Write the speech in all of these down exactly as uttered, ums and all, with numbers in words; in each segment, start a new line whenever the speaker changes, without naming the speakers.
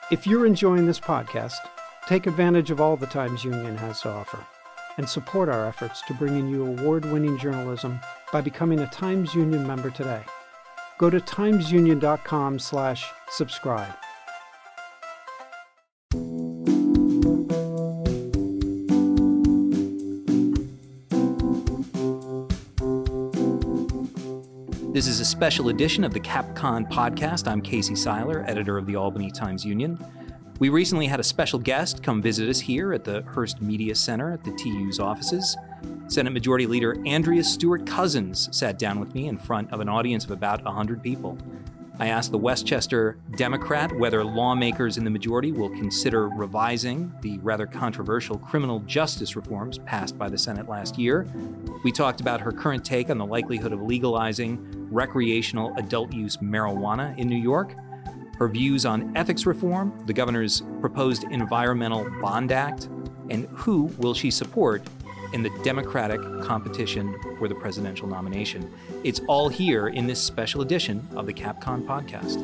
If you're enjoying this podcast, take advantage of all the Times Union has to offer and support our efforts to bring in you award-winning journalism by becoming a Times Union member today. Go to timesunion.com slash subscribe.
This is a special edition of the CapCon podcast. I'm Casey Seiler, editor of the Albany Times Union. We recently had a special guest come visit us here at the Hearst Media Center at the T U's offices. Senate Majority Leader Andrea Stewart-Cousins sat down with me in front of an audience of about one hundred people. I asked the Westchester Democrat whether lawmakers in the majority will consider revising the rather controversial criminal justice reforms passed by the Senate last year. We talked about her current take on the likelihood of legalizing recreational adult use marijuana in New York, her views on ethics reform, the governor's proposed Environmental Bond Act, and who will she support in the Democratic competition for the presidential nomination. It's all here in this special edition of the CapCon podcast.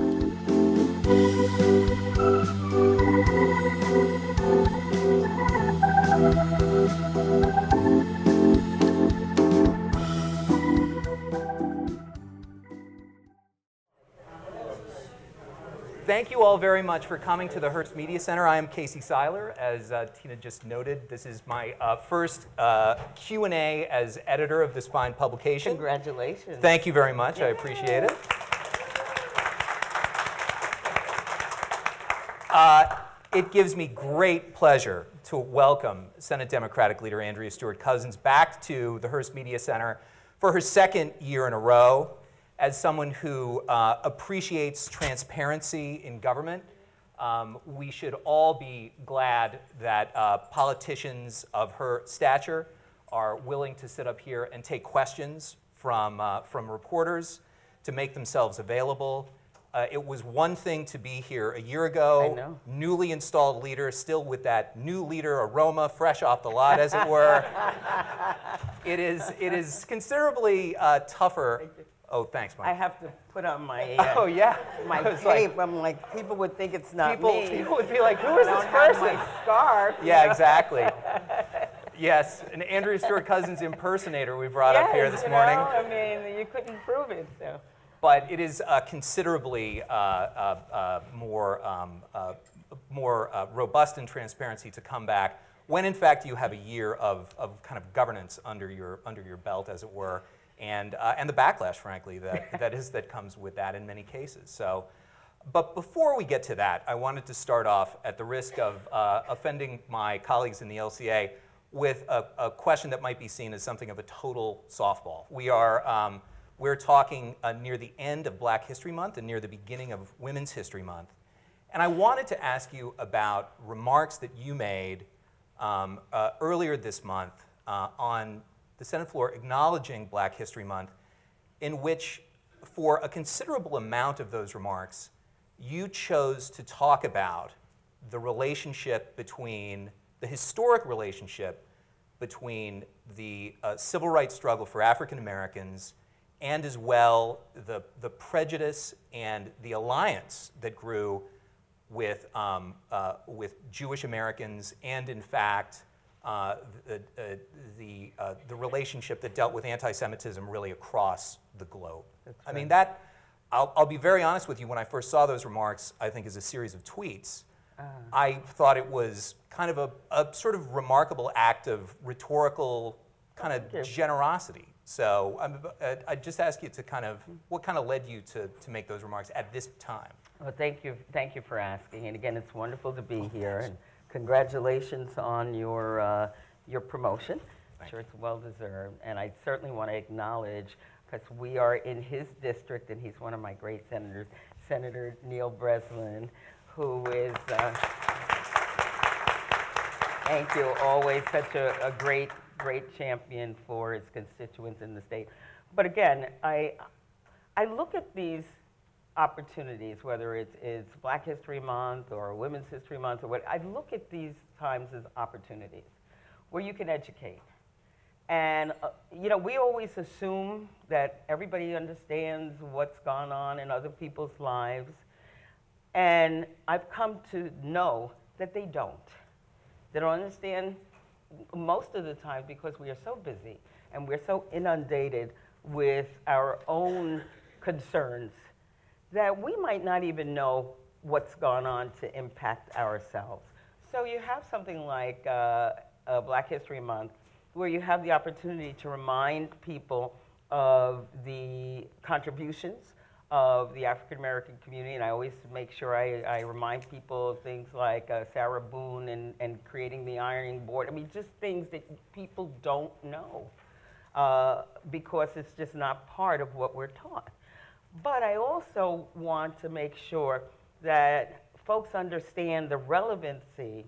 Thank you all very much for coming to the Hearst Media Center. I am Casey Seiler. As uh, Tina just noted, this is my uh, first uh, Q and A as editor of this fine publication.
Congratulations.
Thank you very much. Yay. I appreciate it. Uh, it gives me great pleasure to welcome Senate Democratic Leader Andrea Stewart-Cousins back to the Hearst Media Center for her second year in a row. As someone who uh, appreciates transparency in government, um, we should all be glad that uh, politicians of her stature are willing to sit up here and take questions from, uh, from reporters, to make themselves available. Uh, it was one thing to be here a year ago,
I know.
Newly installed leader, still with that new leader aroma, fresh off the lot, as it were. it is, it is considerably uh, tougher. Oh, thanks, Mike.
I have to put on my uh,
oh yeah
my cape. Like, I'm like, people would think it's not
people,
me.
People would be like, who is
I
this
don't have
person?
my scarf.
Yeah, exactly. Yes, an Andrea Stewart-Cousins impersonator we brought
yes,
up here this
you
morning.
Know? I mean, you couldn't prove it. So.
But it is uh, considerably uh, uh, uh, more um, uh, more uh, robust in transparency to come back when, in fact, you have a year of of kind of governance under your under your belt, as it were. And, uh, and the backlash, frankly, that, that is that comes with that in many cases. So, but before we get to that, I wanted to start off, at the risk of uh, offending my colleagues in the L C A, with a, a question that might be seen as something of a total softball. We are um, we're talking uh, near the end of Black History Month and near the beginning of Women's History Month, and I wanted to ask you about remarks that you made um, uh, earlier this month uh, on the Senate floor acknowledging Black History Month, in which, for a considerable amount of those remarks, you chose to talk about the relationship between, the historic relationship between the uh, civil rights struggle for African Americans and as well the, the prejudice and the alliance that grew with, um, uh, with Jewish Americans and, in fact, Uh, the, uh, the, uh, the relationship that dealt with anti-Semitism really across the globe. That's I right. mean, that, I'll, I'll be very honest with you, when I first saw those remarks, I think as a series of tweets, uh. I thought it was kind of a, a sort of remarkable act of rhetorical kind of generosity. So I'm, uh, I'd just ask you to kind of, what kind of led you to, to make those remarks at this time?
Well, thank you, thank you for asking. And again, it's wonderful to be here. And congratulations on your uh, your promotion. I'm sure it's well deserved, and I certainly want to acknowledge, because we are in his district, and he's one of my great senators, Senator Neil Breslin, who is, uh, thank you, always such a, a great, great champion for his constituents in the state. But again, I I look at these opportunities, whether it's, it's Black History Month or Women's History Month or what, I look at these times as opportunities where you can educate. And, uh, you know, we always assume that everybody understands what's gone on in other people's lives. And I've come to know that they don't. They don't understand most of the time because we are so busy and we're so inundated with our own concerns that we might not even know what's gone on to impact ourselves. So you have something like uh, uh, Black History Month, where you have the opportunity to remind people of the contributions of the African American community, and I always make sure I, I remind people of things like uh, Sarah Boone and, and creating the ironing board. I mean, just things that people don't know uh, because it's just not part of what we're taught. But I also want to make sure that folks understand the relevancy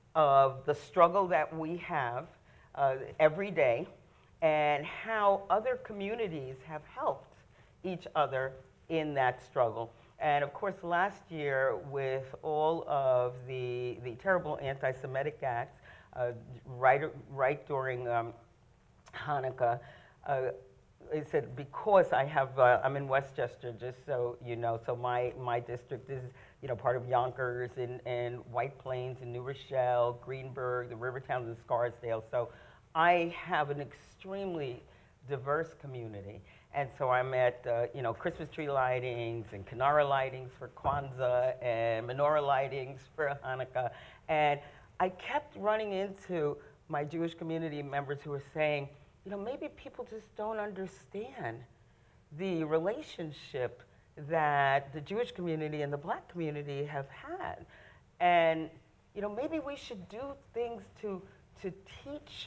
of the struggle that we have uh, every day and how other communities have helped each other in that struggle. And of course, last year, with all of the, the terrible anti-Semitic acts, uh, right, right during um, Hanukkah, uh, I said, because I have, uh, I'm in Westchester, just so you know, so my, my district is, you know, part of Yonkers and, and White Plains and New Rochelle, Greenburgh, the river towns of Scarsdale. So I have an extremely diverse community. And so I'm at, uh, you know, Christmas tree lightings and Kinara lightings for Kwanzaa and menorah lightings for Hanukkah. And I kept running into my Jewish community members who were saying, you know, maybe people just don't understand the relationship that the Jewish community and the Black community have had. And, you know, maybe we should do things to, to teach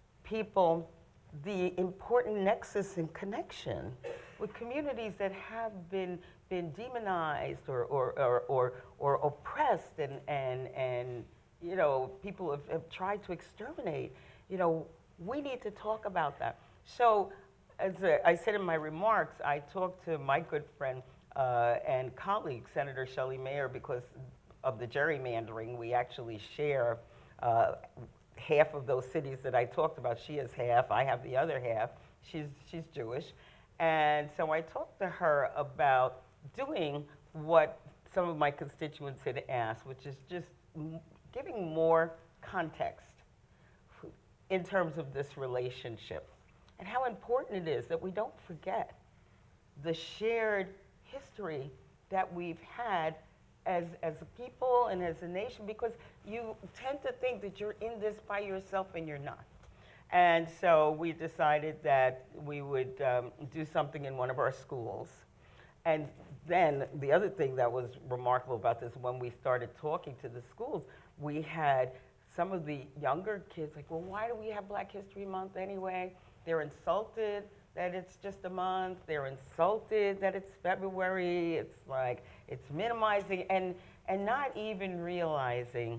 people the important nexus and connection with communities that have been, been demonized or, or, or, or, or oppressed and, and, and, you know, people have, have tried to exterminate. You know, we need to talk about that. So, as I said in my remarks, I talked to my good friend uh, and colleague, Senator Shelley Mayer, because of the gerrymandering. We actually share uh, half of those cities that I talked about. She has half, I have the other half. She's, she's Jewish. And so I talked to her about doing what some of my constituents had asked, which is just m- giving more context in terms of this relationship and how important it is that we don't forget the shared history that we've had as, as a people and as a nation, because you tend to think that you're in this by yourself and you're not. And so we decided that we would um, do something in one of our schools. And then the other thing that was remarkable about this, when we started talking to the schools, we had some of the younger kids like, well, why do we have Black History Month anyway? They're insulted that it's just a month. They're insulted that it's February. It's like, it's minimizing and, and not even realizing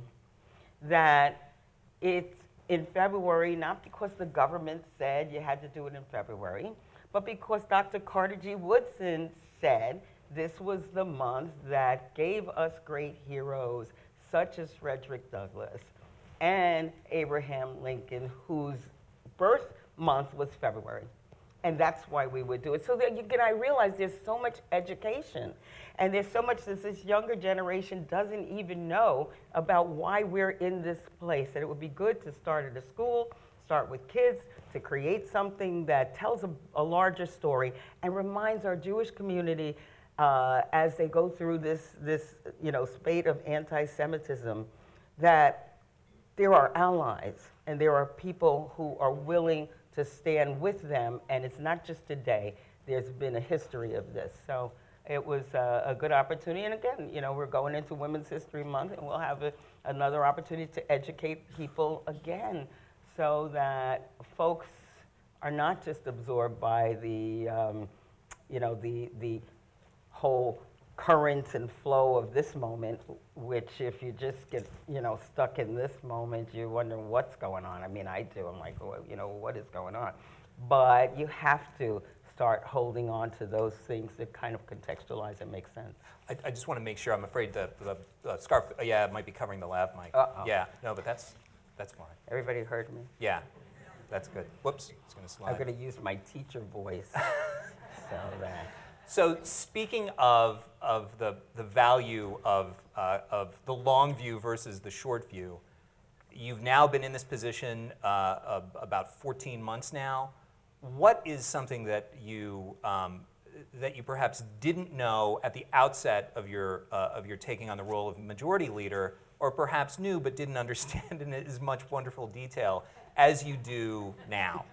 that it's in February, not because the government said you had to do it in February, but because Doctor Carter G. Woodson said this was the month that gave us great heroes such as Frederick Douglass and Abraham Lincoln, whose birth month was February. And that's why we would do it. So that you can, I realize there's so much education, and there's so much that this younger generation doesn't even know about why we're in this place. And it would be good to start at a school, start with kids, to create something that tells a, a larger story and reminds our Jewish community uh, as they go through this, this you know, spate of anti-Semitism, that there are allies and there are people who are willing to stand with them, and it's not just today. There's been a history of this. So it was a, a good opportunity, and again, you know, we're going into Women's History Month, and we'll have a, another opportunity to educate people again so that folks are not just absorbed by the, um, you know, the, the whole current and flow of this moment, which if you just get, you know, stuck in this moment, you wonder what's going on. I mean, I do. I'm like, well, you know, what is going on? But you have to start holding on to those things that kind of contextualize and make sense.
I, I just want to make sure. I'm afraid the, the, the scarf, uh, yeah, it might be covering the lav mic.
Uh-oh.
Yeah, no, but that's that's fine.
Everybody heard me?
Yeah, that's good. Whoops, it's going to slide.
I'm going to use my teacher voice so that.
So speaking of, of the, the value of, uh, of the long view versus the short view, you've now been in this position uh, of about fourteen months now. What is something that you, um, that you perhaps didn't know at the outset of your, uh, of your taking on the role of majority leader, or perhaps knew but didn't understand in as much wonderful detail as you do now?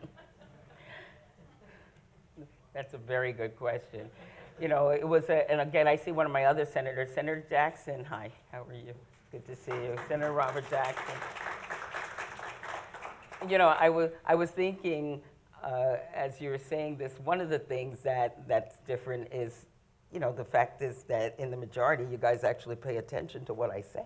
That's a very good question. You know, it was, a, and again, I see one of my other senators, Senator Jackson. Hi, how are you? Good to see you. Senator Robert Jackson. You know, I was, I was thinking, uh, as you were saying this, one of the things that, that's different is, you know, the fact is that in the majority, you guys actually pay attention to what I say.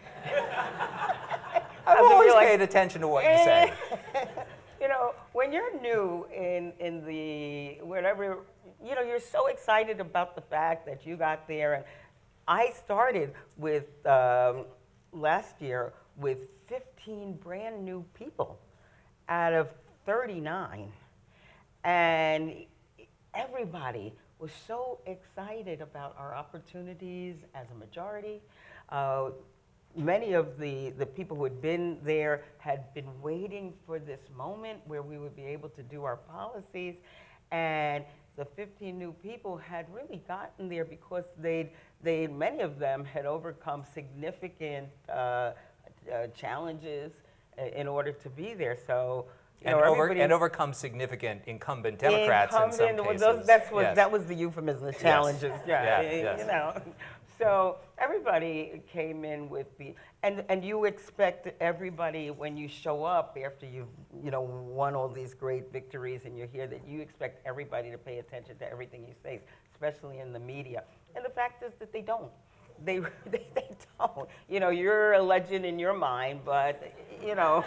I've always
like,
paid attention to what you say.
You know, when you're new in, in the, whatever, you know, you're so excited about the fact that you got there. And I started with, um, last year, with fifteen brand new people out of thirty-nine. And everybody was so excited about our opportunities as a majority. Uh, Many of the, the people who had been there had been waiting for this moment where we would be able to do our policies. And the fifteen new people had really gotten there because they'd, they many of them had overcome significant uh, uh, challenges in order to be there. So, you
and,
know,
over,
everybody,
and overcome significant incumbent Democrats
incumbent,
in some
well,
cases.
Those, that's what,
yes.
That was the euphemism, the challenges.
Yes.
Yeah,
Yeah, yes.
you know. So everybody came in with the, and, and you expect everybody when you show up after you've, you know, won all these great victories and you're here, that you expect everybody to pay attention to everything you say, especially in the media. And the fact is that they don't. They, they, they don't. You know, you're a legend in your mind, but, you know.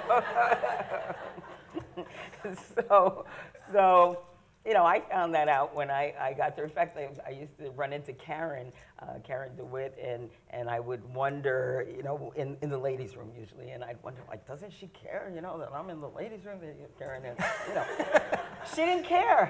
so, so, you know, I found that out when I, I got there. In fact, I, I used to run into Karen, uh, Karen DeWitt, and, and I would wonder, you know, in, in the ladies' room usually, and I'd wonder, like, doesn't she care, you know, that I'm in the ladies' room? Karen, and, you know, she didn't care.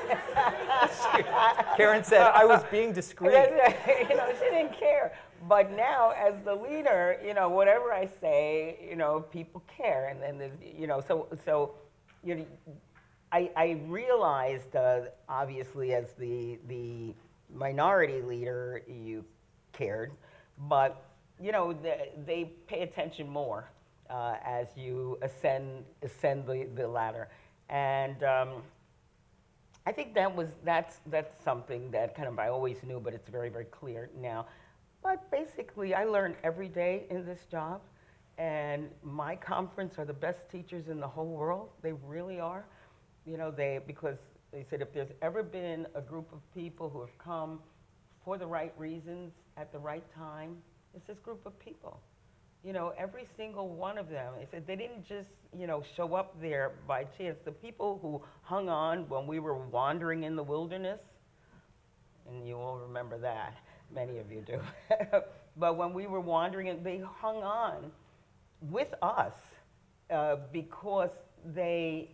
Karen said, I was being discreet.
You know, she didn't care. But now, as the leader, you know, whatever I say, you know, people care, and then, you know, so, so, you know, I, I realized, uh, obviously, as the, the minority leader, you cared, but, you know, the, they pay attention more uh, as you ascend, ascend the, the ladder. And um, I think that was, that's, that's something that kind of I always knew, but it's very, very clear now. But basically, I learn every day in this job, and my conference are the best teachers in the whole world. They really are. You know, they, because they said if there's ever been a group of people who have come for the right reasons at the right time, it's this group of people. You know, every single one of them. They said they didn't just, you know, show up there by chance. The people who hung on when we were wandering in the wilderness, and you all remember that, many of you do. But when we were wandering, and they hung on with us uh, because they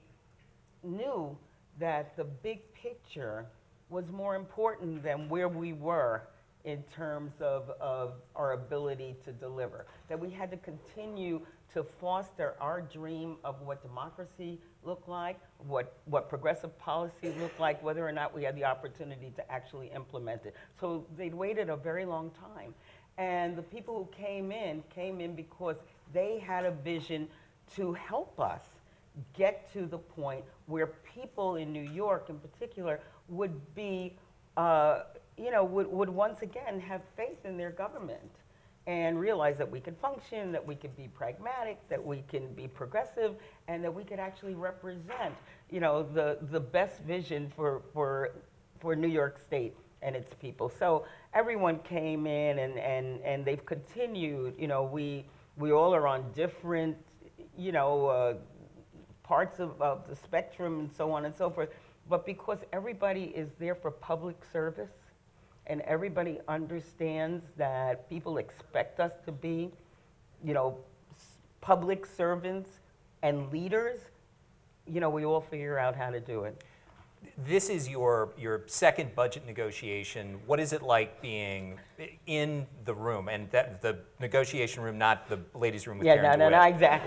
knew that the big picture was more important than where we were in terms of, of our ability to deliver. That we had to continue to foster our dream of what democracy looked like, what, what progressive policy looked like, whether or not we had the opportunity to actually implement it. So they'd waited a very long time. And the people who came in, came in because they had a vision to help us get to the point where people in New York in particular would be, uh, you know, would, would once again have faith in their government and realize that we could function, that we could be pragmatic, that we can be progressive, and that we could actually represent, you know, the, the best vision for, for, for New York State and its people. So everyone came in, and, and, and they've continued. You know, we, we all are on different, you know, uh, parts of, of the spectrum and so on and so forth. But because everybody is there for public service, and everybody understands that people expect us to be, you know, public servants and leaders, you know, we all figure out how to do it.
this is your your second budget negotiation. What is it like being in the room, and that the negotiation room, not the ladies' room with
Yeah,
Karen
no, no,
DeWitt?
no, exactly.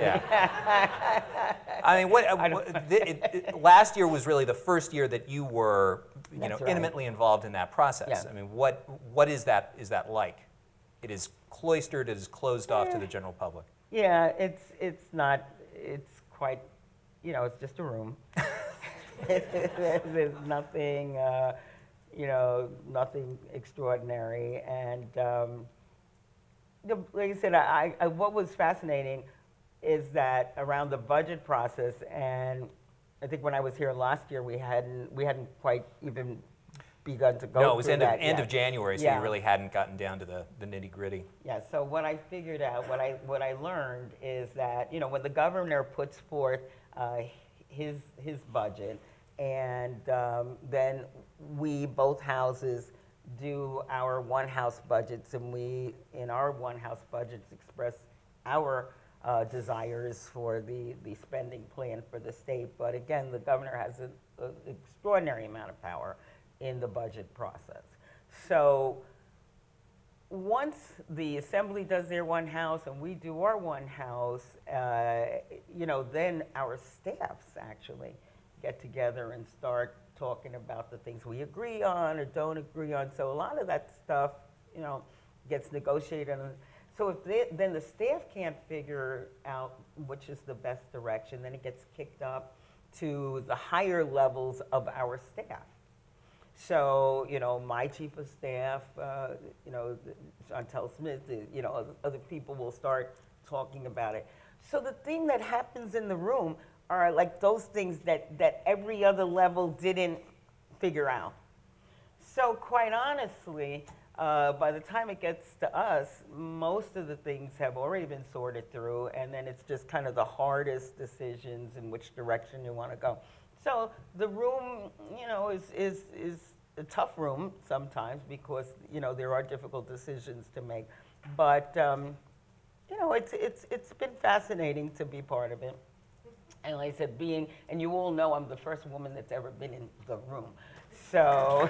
Yeah. I mean, what, uh, what the, it, it, last year was really the first year that you were, you
That's
know,
right.
intimately involved in that process.
Yeah.
I mean, what what is that is that like? It is cloistered, it is closed off to the general public.
Yeah, it's it's not, it's quite, you know, it's just a room. There's nothing, uh, you know, nothing extraordinary. And um, the, like I said, I, I, what was fascinating is that around the budget process, and I think when I was here last year, we hadn't we hadn't quite even begun to go
No, it was
through
end of
that
end
yet.
of January, so
Yeah.
you really hadn't gotten down to the, the nitty gritty.
Yeah, so what I figured out, what I what I learned is that, you know, when the governor puts forth uh, his his budget, and um, then we, both houses, do our one house budgets, and we, in our one house budgets, express our uh, desires for the, the spending plan for the state. But again, the governor has an extraordinary amount of power in the budget process. So once the assembly does their one house and we do our one house, uh, you know, then our staffs actually get together and start talking about the things we agree on or don't agree on. So a lot of that stuff, you know, gets negotiated. So if they, then the staff can't figure out which is the best direction, then it gets kicked up to the higher levels of our staff. So, you know, my chief of staff, uh, you know, Chantel Smith, you know, other people will start talking about it. So the thing that happens in the room are like those things that, that every other level didn't figure out. So quite honestly, uh, by the time it gets to us, most of the things have already been sorted through, and then it's just kind of the hardest decisions in which direction you want to go. So the room, you know, is, is, is a tough room sometimes because, you know, there are difficult decisions to make. But, um, you know, it's, it's, it's been fascinating to be part of it. And like I said, being, and you all know I'm the first woman that's ever been in the room. So,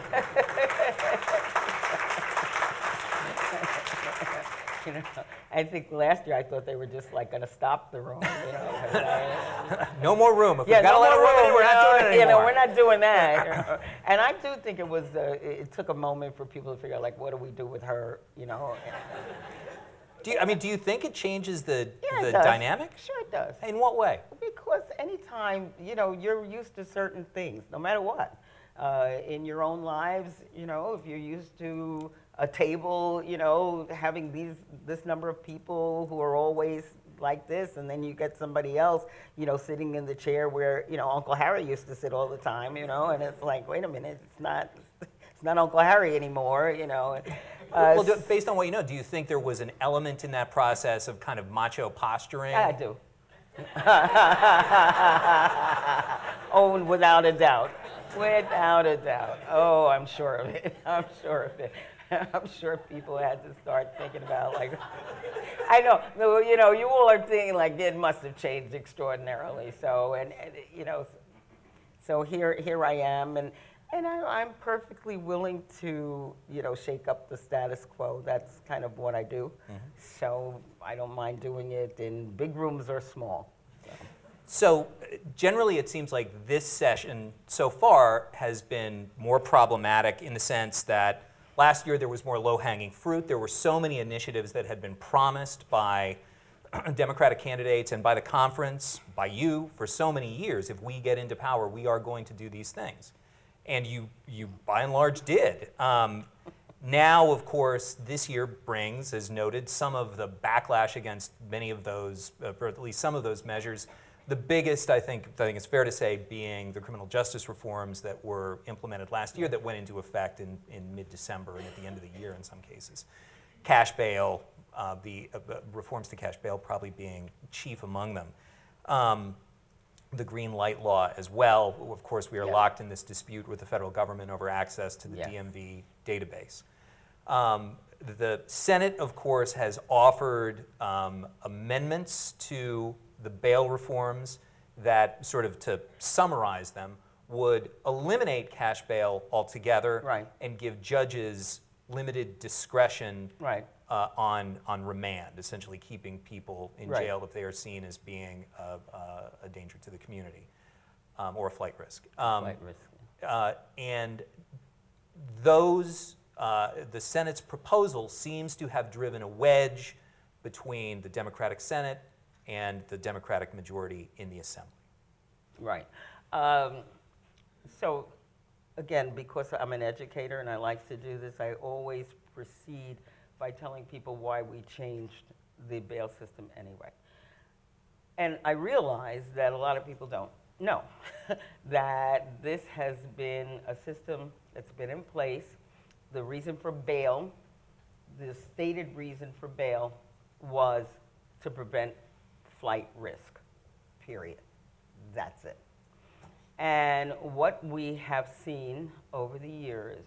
you know, I think last year I thought they were just like going to stop the room, you know. 'cause I,
No more room. If
yeah,
we've got
no
to let a
more
room in,
room,
we're not doing it
you
anymore.
know, we're not doing that. You know. And I do think it was, uh, it took a moment for people to figure out, like, what do we do with her, you know.
Do you, I mean, do you think it changes the,
Yeah,
the
it does.
dynamic?
Sure it does.
In what way?
Because anytime, you know, you're used to certain things, no matter what. Uh, in your own lives, you know, if you're used to a table, you know, having these this number of people who are always like this, and then you get somebody else, you know, sitting in the chair where, you know, Uncle Harry used to sit all the time, you know, and it's like, wait a minute, it's not, it's not Uncle Harry anymore, you know. Uh,
Well, do, based on what you know, do you think there was an element in that process of kind of macho posturing?
I do. Oh, without a doubt. Without a doubt. Oh, I'm sure of it. I'm sure of it. I'm sure people had to start thinking about, like, I know, no, you know, you all are thinking, like, it must have changed extraordinarily. So, and, and you know, so here, here I am, and, and I, I'm perfectly willing to, you know, shake up the status quo. That's kind of what I do. Mm-hmm. So I don't mind doing it in big rooms or small. So.
So generally, it seems like this session so far has been more problematic in the sense that last year there was more low-hanging fruit. There were so many initiatives that had been promised by Democratic candidates and by the conference, by you, for so many years. If we get into power, we are going to do these things. And you, you by and large, did. Um, now, of course, this year brings, as noted, some of the backlash against many of those, uh, or at least some of those measures. The biggest, I think, I think it's fair to say, being the criminal justice reforms that were implemented last year that went into effect in, in mid-December and at the end of the year in some cases. Cash bail, uh, the uh, reforms to cash bail probably being chief among them. Um, the green light law as well. Of course, we are
yeah.
locked in this dispute with the federal government over access to the
yes.
D M V database. Um, the Senate, of course, has offered um, amendments to the bail reforms that, sort of to summarize them, would eliminate cash bail altogether
Right.
and give judges limited discretion
Right.
uh, on, on remand, essentially keeping people in
Right.
jail if they are seen as being a, a, a danger to the community um, or a flight risk. Um,
Flight risk.
uh, and those, uh, the Senate's proposal seems to have driven a wedge between the Democratic Senate and the Democratic majority in the Assembly.
Right. Um, so, again, because I'm an educator and I like to do this, I always proceed by telling people why we changed the bail system anyway. And I realize that a lot of people don't know that this has been a system that's been in place. The reason for bail, the stated reason for bail, was to prevent flight risk, period. That's it. And what we have seen over the years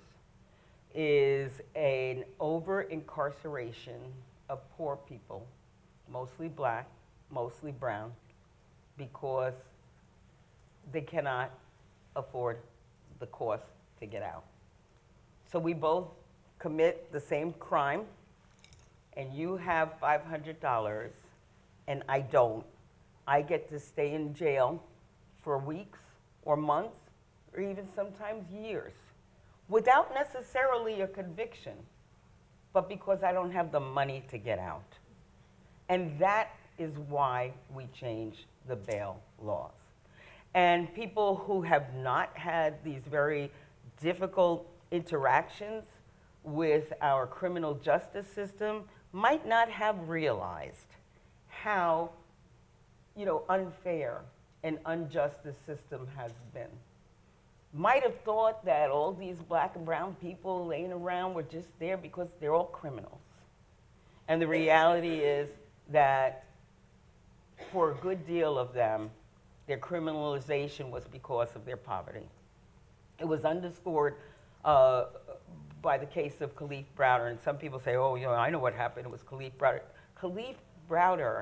is an over-incarceration of poor people, mostly black, mostly brown, because they cannot afford the cost to get out. So we both commit the same crime, and you have five hundred dollars, and I don't. I get to stay in jail for weeks or months or even sometimes years without necessarily a conviction, but because I don't have the money to get out. And that is why we changed the bail laws. And people who have not had these very difficult interactions with our criminal justice system might not have realized how, you know, unfair and unjust the system has been. Might have thought that all these black and brown people laying around were just there because they're all criminals. And the reality is that for a good deal of them, their criminalization was because of their poverty. It was underscored uh, by the case of Kalief Browder, and some people say, oh, you know, I know what happened, it was Kalief Browder. Kalief Browder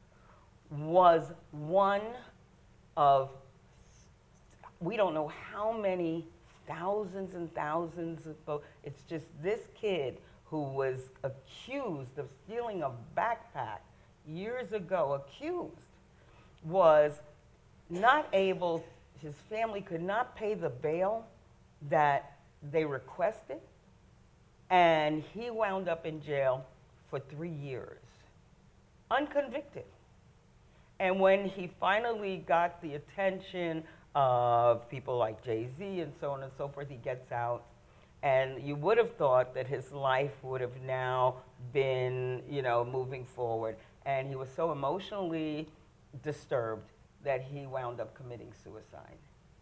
was one of, we don't know how many thousands and thousands of folks. It's just this kid who was accused of stealing a backpack years ago, accused, was not able, his family could not pay the bail that they requested, and he wound up in jail for three years, unconvicted. And when he finally got the attention of people like Jay-Z and so on and so forth, he gets out. And you would have thought that his life would have now been, you know, moving forward. And he was so emotionally disturbed that he wound up committing suicide.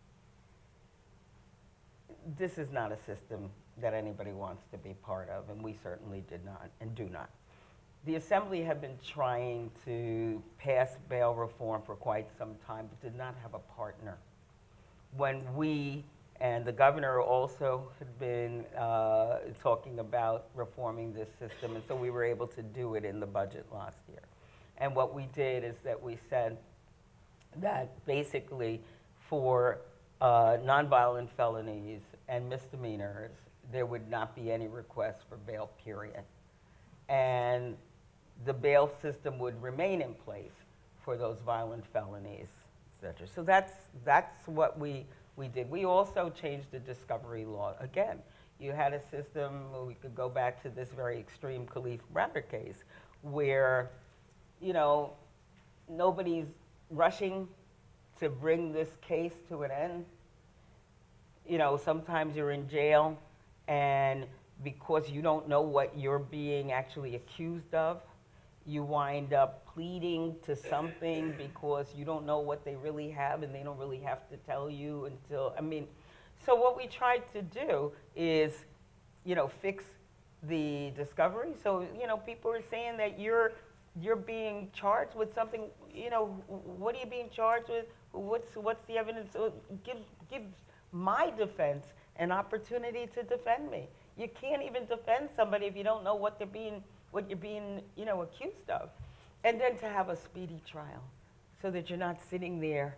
This is not a system that anybody wants to be part of, and we certainly did not and do not. The Assembly had been trying to pass bail reform for quite some time, but did not have a partner. When we, and the governor also had been uh, talking about reforming this system, and so we were able to do it in the budget last year. And what we did is that we said that basically for uh, nonviolent felonies and misdemeanors, there would not be any request for bail, period. And the bail system would remain in place for those violent felonies, et cetera. So that's, that's what we, we did. We also changed the discovery law. Again, you had a system, we could go back to this very extreme Kalief Browder case, where, you know, nobody's rushing to bring this case to an end. You know, sometimes you're in jail, and because you don't know what you're being actually accused of, you wind up pleading to something because you don't know what they really have, and they don't really have to tell you until, I mean, so what we tried to do is, you know, fix the discovery. So, you know, people are saying that you're, you're being charged with something, you know, what are you being charged with? What's, what's the evidence? Give, give my defense an opportunity to defend me. You can't even defend somebody if you don't know what they're being, what you're being, you know, accused of. And then to have a speedy trial so that you're not sitting there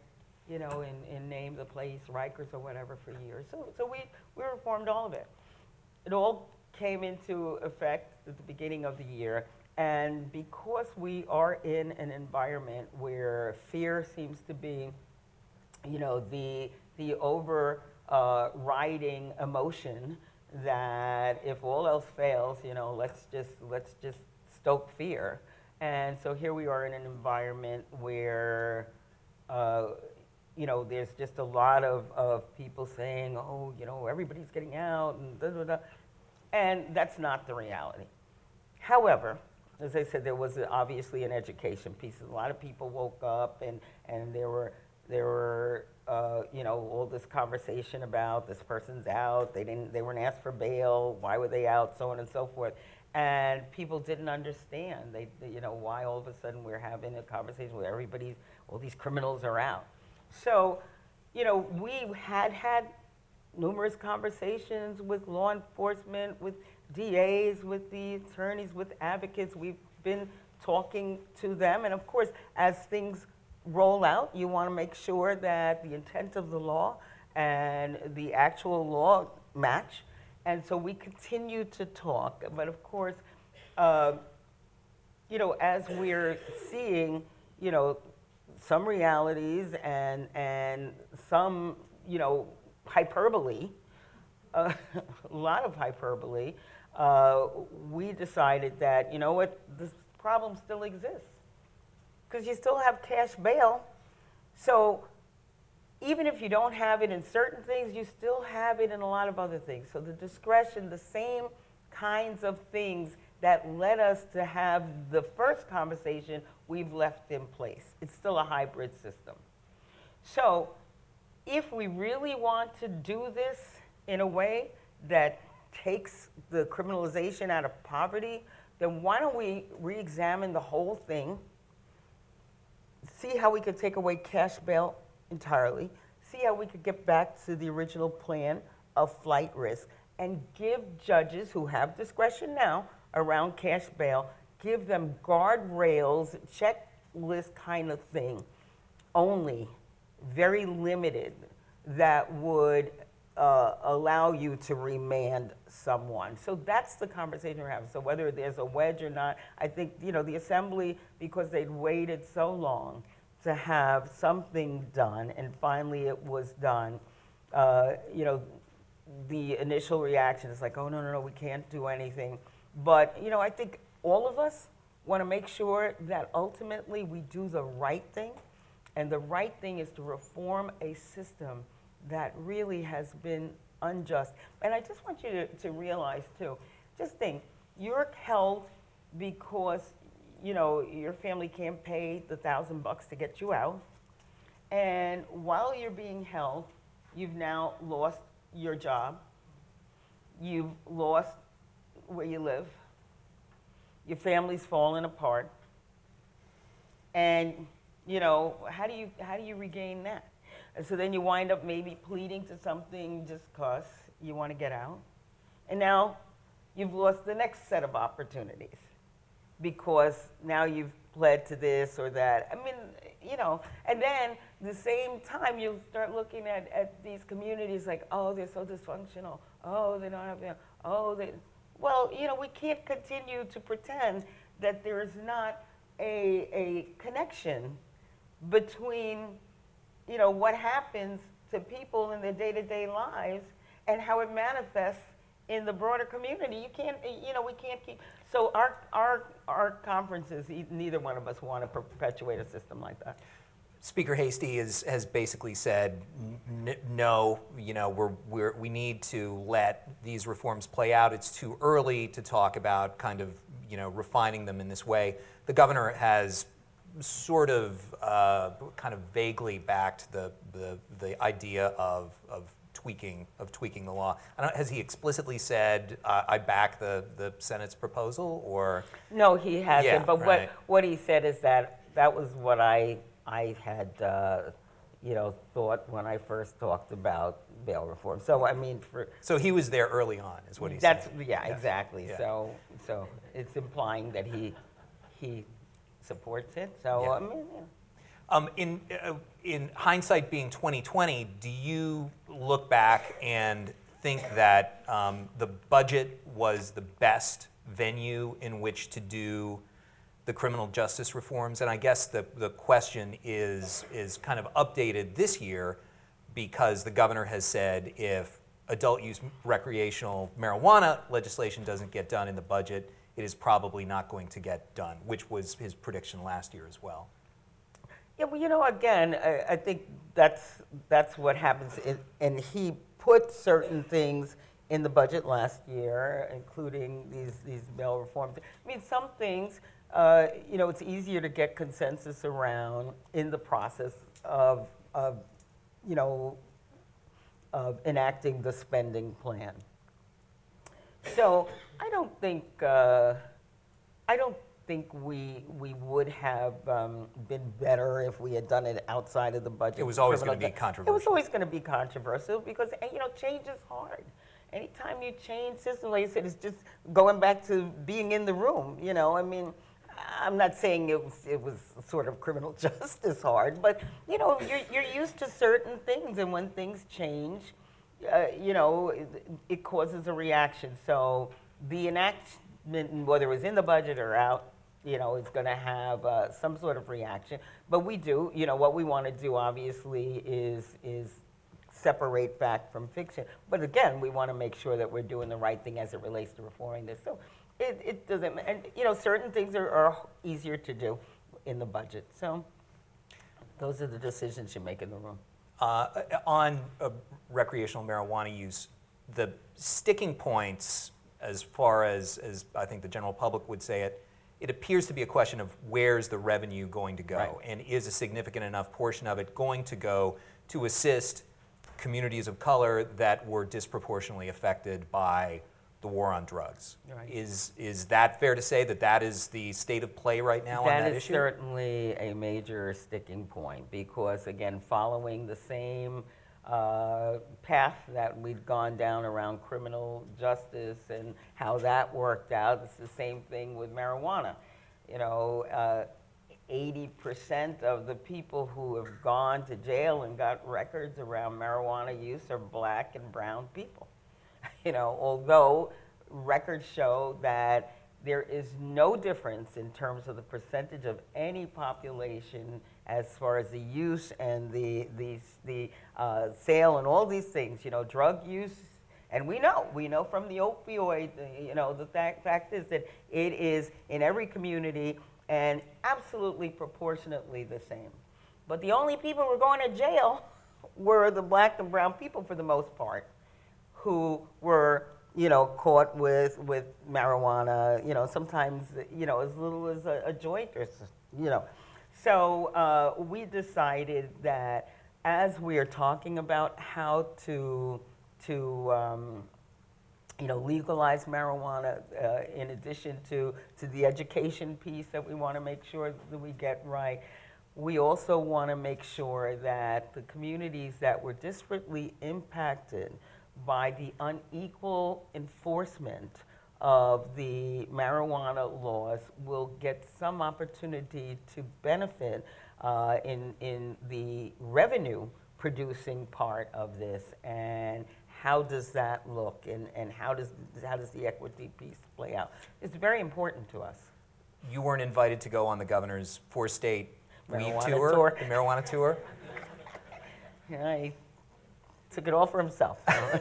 you know, in, in name the place, Rikers or whatever for years. So, so we, we reformed all of it. It all came into effect at the beginning of the year. And because we are in an environment where fear seems to be, you know, the, the overriding uh, emotion, that if all else fails, you know, let's just, let's just stoke fear. And so here we are in an environment where, uh, you know, there's just a lot of, of people saying, oh, you know, everybody's getting out, and da, da, da. And that's not the reality. However, as I said, there was obviously an education piece. A lot of people woke up, and, and there were, there were uh, you know, all this conversation about this person's out, they didn't, they weren't asked for bail, why were they out, so on and so forth. And people didn't understand, they, they, you know, why all of a sudden we're having a conversation where everybody's, all these criminals are out. So, you know, we had had numerous conversations with law enforcement, with D As, with the attorneys, with advocates. We've been talking to them. And of course, as things roll out, you want to make sure that the intent of the law and the actual law match. And so we continue to talk. But of course, uh, you know, as we're seeing, you know, some realities and, and some, you know, hyperbole, uh, a lot of hyperbole, uh, we decided that, you know what, this problem still exists. Because you still have cash bail. So even if you don't have it in certain things, you still have it in a lot of other things. So the discretion, the same kinds of things that led us to have the first conversation, we've left in place. It's still a hybrid system. So if we really want to do this in a way that takes the criminalization out of poverty, then why don't we re-examine the whole thing, see how we could take away cash bail entirely, see how we could get back to the original plan of flight risk, and give judges who have discretion now around cash bail, give them guardrails, checklist kind of thing, only, very limited, that would uh, allow you to remand someone. So that's the conversation we're having. So whether there's a wedge or not, I think, you know, the Assembly, because they'd waited so long to have something done, and finally it was done, uh, you know, the initial reaction is like, oh, no, no, no, we can't do anything. But, you know, I think all of us want to make sure that ultimately we do the right thing. And the right thing is to reform a system that really has been unjust. And I just want you to, to realize, too, just think, you're held because, you know, your family can't pay the thousand bucks to get you out. And while you're being held, you've now lost your job. You've lost where you live. Your family's falling apart. And, you know, how do you, how do you regain that? And so then you wind up maybe pleading to something just because you want to get out. And now you've lost the next set of opportunities because now you've pled to this or that. I mean, you know, and then the same time you'll start looking at, at these communities like, oh, they're so dysfunctional. Oh, they don't have, you know, oh, they, well, you know, we can't continue to pretend that there is not a, a connection between, you know, what happens to people in their day-to-day lives and how it manifests in the broader community. You can't, you know, we can't keep, so our, our, our conferences, neither one of us want to perpetuate a system like that.
Speaker Heastie is, has basically said, n no, you know, we're, we're, we need to let these reforms play out. It's too early to talk about kind of, you know, refining them in this way. The governor has sort of uh, kind of vaguely backed the, the, the idea of, of tweaking of tweaking the law. I don't, has he explicitly said, uh, I back the, the Senate's proposal, or?
No, he hasn't,
yeah,
but
right.
what, what he said is that that was what I, I had, uh, you know, thought when I first talked about bail reform. So, I mean, for...
So he was there early on, is what he
that's,
said.
Yeah,
Yes.
exactly.
Yeah.
So, so it's implying that he, he supports it. So,
Yeah.
I mean, yeah.
Um, in, uh, in hindsight being twenty twenty, do you look back and think that um, the budget was the best venue in which to do the criminal justice reforms? And I guess the, the question is, is kind of updated this year because the governor has said if adult use recreational marijuana legislation doesn't get done in the budget, it is probably not going to get done, which was his prediction last year as well.
Yeah, well, you know, again, I, I think that's that's what happens. It, and he put certain things in the budget last year, including these these bail reforms. I mean, some things, uh, you know, it's easier to get consensus around in the process of, of you know, of enacting the spending plan. So I don't think uh, I don't think we we would have um, been better if we had done it outside of the budget.
It was always going to be
It was
controversial.
always going to be controversial because, you know, change is hard. Anytime you change system, like you said, it's just going back to being in the room. You know, I mean, I'm not saying it was it was sort of criminal justice hard, but you know, you're you're used to certain things, and when things change, uh, you know, it, it causes a reaction. So the enactment, whether it was in the budget or out, you know, is going to have uh, some sort of reaction. But we do, you know, what we want to do obviously is is separate fact from fiction. But again, we want to make sure that we're doing the right thing as it relates to reforming this. So it, it doesn't, and you know, certain things are, are easier to do in the budget. So those are the decisions you make in the room.
Uh, on uh, recreational marijuana use, the sticking points, as far as, as I think the general public would say it, it appears to be a question of where's the revenue going to go,
Right.
and is a significant enough portion of it going to go to assist communities of color that were disproportionately affected by the war on drugs.
Right.
Is is that fair to say that that is the state of play right now on that
That is
issue?
certainly a major sticking point because, again, following the same uh, path that we'd gone down around criminal justice and how that worked out, it's the same thing with marijuana. You know, uh, eighty percent of the people who have gone to jail and got records around marijuana use are black and brown people. You know, although records show that there is no difference in terms of the percentage of any population as far as the use and the the the uh, sale and all these things. You know, drug use, and we know we know from the opioid. You know, the fact fact is that it is in every community and absolutely proportionately the same. But the only people who were going to jail were the black and brown people for the most part, who were, you know, caught with, with marijuana, you know, sometimes, you know, as little as a, a joint or, you know. So uh, we decided that as we are talking about how to, to um, you know, legalize marijuana, uh, in addition to, to the education piece that we want to make sure that we get right, we also want to make sure that the communities that were disparately impacted by the unequal enforcement of the marijuana laws will get some opportunity to benefit uh, in, in the revenue producing part of this. And how does that look, and, and how does how does the equity piece play out? It's very important to us.
You weren't invited to go on the governor's four-state weed
Marijuana
tour,
tour.
the marijuana tour?
Yeah, he took it all for himself.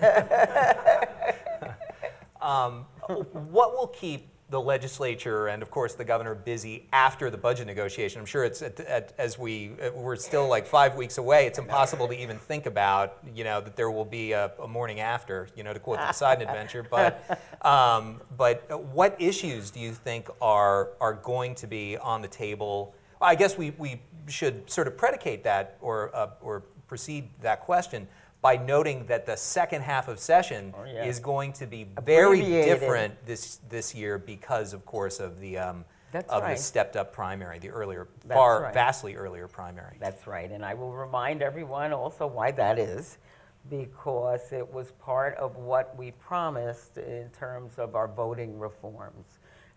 um, what will keep the legislature and, of course, the governor busy after the budget negotiation? I'm sure it's at, at, as we we're still like five weeks away. It's impossible to even think about, you know, that there will be a, a morning after, you know, to quote the Poseidon Adventure. But um, but what issues do you think are are going to be on the table? I guess we we should sort of predicate that or uh, or precede that question by noting that the second half of session
oh, yeah.
is going to be very
Abbreviated.
different this this year because, of course, of the um,
That's
of
right.
the stepped-up primary, the earlier,
That's
far
right.
vastly earlier primary.
That's right, and I will remind everyone also why that is, because it was part of what we promised in terms of our voting reforms.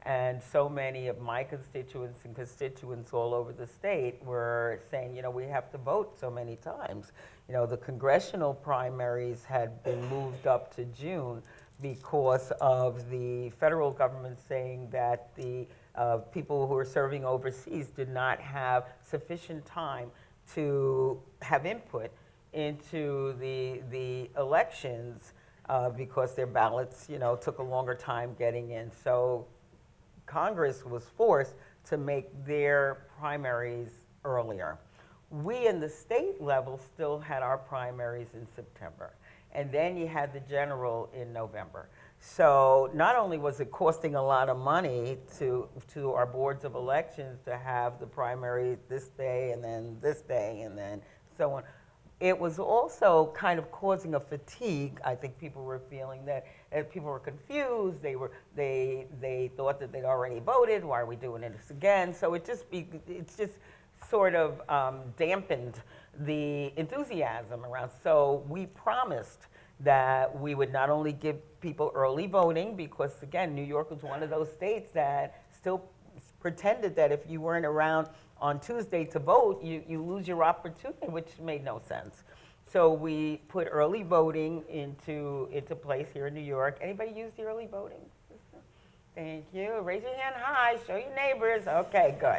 And so many of my constituents and constituents all over the state were saying, you know, we have to vote so many times. You know, the congressional primaries had been moved up to June because of the federal government saying that the uh, people who are serving overseas did not have sufficient time to have input into the, the elections uh, because their ballots, you know, took a longer time getting in. So Congress was forced to make their primaries earlier. We in the state level still had our primaries in September. And then you had the general in November. So not only was it costing a lot of money to, to our boards of elections to have the primary this day and then this day and then so on, it was also kind of causing a fatigue. I think people were feeling that uh, people were confused. They were they they thought that they'd already voted. Why are we doing this again? So it just be it's just sort of um, dampened the enthusiasm around. So we promised that we would not only give people early voting, because again, New York was one of those states that still pretended that if you weren't around on Tuesday to vote, you, you lose your opportunity, which made no sense. So we put early voting into, into place here in New York. Anybody use the early voting system? Thank you. Raise your hand high, show your neighbors. Okay, good.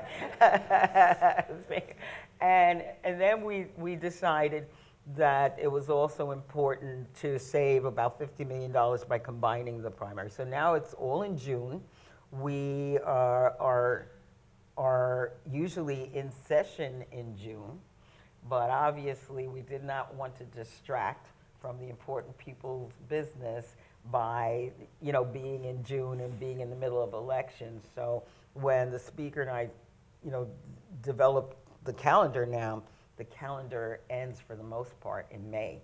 and, and then we, we decided that it was also important to save about fifty million dollars by combining the primary. So now it's all in June. We are, are are usually in session in June, but obviously we did not want to distract from the important people's business by, you know, being in June and being in the middle of elections. So when the speaker and I, you know, developed the calendar now, the calendar ends for the most part in May.